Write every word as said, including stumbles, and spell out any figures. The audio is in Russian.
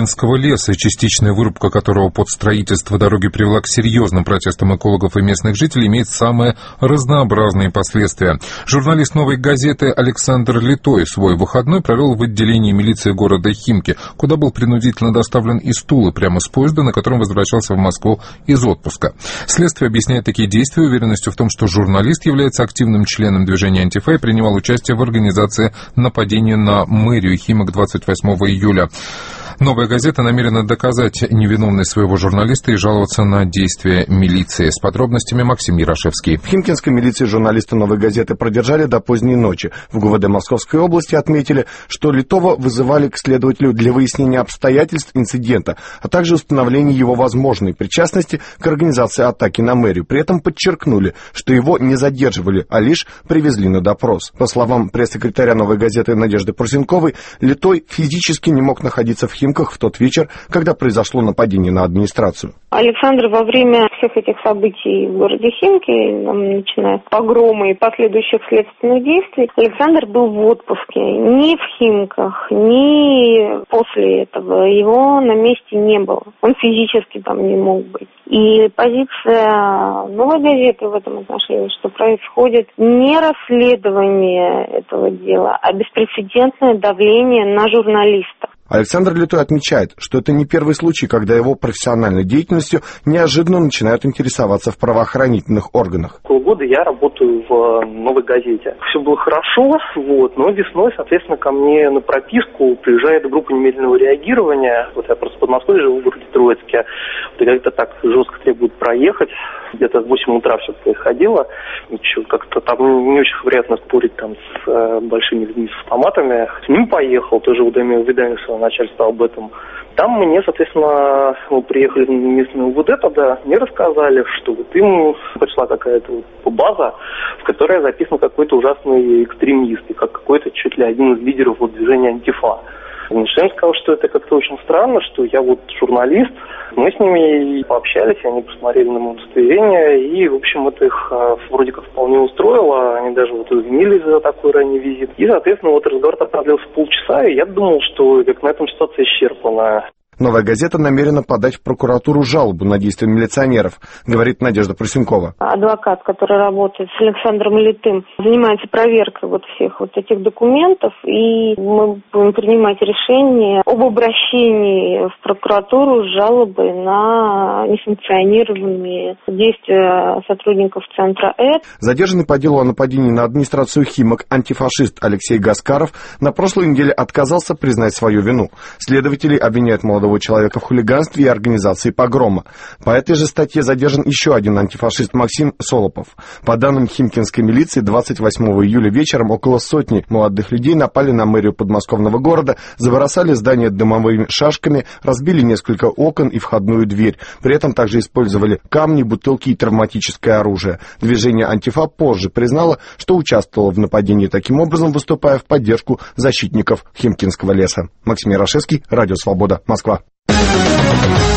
Химкинского леса, частичная вырубка которого под строительство дороги привела к серьезным протестам экологов и местных жителей, имеет самые разнообразные последствия. Журналист «Новой газеты» Александр Литой свой выходной провел в отделении милиции города Химки, куда был принудительно доставлен из Тулы прямо с поезда, на котором возвращался в Москву из отпуска. Следствие объясняет такие действия уверенностью в том, что журналист является активным членом движения «Антифа» и принимал участие в организации нападения на мэрию Химок двадцать восьмого июля. «Новая газета» намерена доказать невиновность своего журналиста и жаловаться на действия милиции. С подробностями Максим Ярошевский. В химкинской милиции журналиста «Новой газеты» продержали до поздней ночи. В ГУВД Московской области отметили, что Литова вызывали к следователю для выяснения обстоятельств инцидента, а также установления его возможной причастности к организации атаки на мэрию. При этом подчеркнули, что его не задерживали, а лишь привезли на допрос. По словам пресс-секретаря «Новой газеты» Надежды Парсенковой, Литой физически не мог находиться в Химках в тот вечер, когда произошло нападение на администрацию. Александр во время всех этих событий в городе Химки, начиная с погрома и последующих следственных действий, Александр был в отпуске. Ни в Химках, ни после этого его на месте не было. Он физически там не мог быть. И позиция «Новой газеты» в этом отношении, что происходит не расследование этого дела, а беспрецедентное давление на журналистов. Александр Литой отмечает, что это не первый случай, когда его профессиональной деятельностью неожиданно начинают интересоваться в правоохранительных органах. Полгода я работаю в «Новой газете». Все было хорошо, вот, но весной, соответственно, ко мне на прописку приезжает группа немедленного реагирования. Вот я просто в Подмосковье живу, в городе Троицке. Вот, и как-то так жестко требуют проехать. Где-то в восемь утра все происходило. Еще как-то там не очень приятно спорить там с э, большими людьми с автоматами. С ним поехал, тоже уведомил своего начальства об этом. Там мне, соответственно, мы приехали в местный УВД тогда, мне рассказали, что вот им пришла какая-то вот база, в которой записан какой-то ужасный экстремист, и как какой-то чуть ли один из лидеров вот движения «Антифа». Значит, я им сказал, что это как-то очень странно, что я вот журналист. Мы с ними пообщались, они посмотрели на мое удостоверение, и, в общем, это их вроде как вполне устроило. Они даже вот извинились за такой ранний визит. И, соответственно, вот разговор продлился полчаса, и я думал, что как на этом ситуация исчерпана. «Новая газета» намерена подать в прокуратуру жалобу на действия милиционеров, говорит Надежда Парсенкова. Адвокат, который работает с Александром Литым, занимается проверкой вот всех вот этих документов, и мы будем принимать решение об обращении в прокуратуру с жалобой на несанкционированные действия сотрудников центра ЭД. Задержанный по делу о нападении на администрацию Химок антифашист Алексей Гаскаров на прошлой неделе отказался признать свою вину. Следователи обвиняют молодого человека в хулиганстве и организации погрома. По этой же статье задержан еще один антифашист Максим Солопов. По данным химкинской милиции, двадцать восьмого июля вечером около сотни молодых людей напали на мэрию подмосковного города, забросали здание дымовыми шашками, разбили несколько окон и входную дверь. При этом также использовали камни, бутылки и травматическое оружие. Движение «Антифа» позже признало, что участвовало в нападении, таким образом выступая в поддержку защитников Химкинского леса. Максим Ярошевский, Радио Свобода, Москва.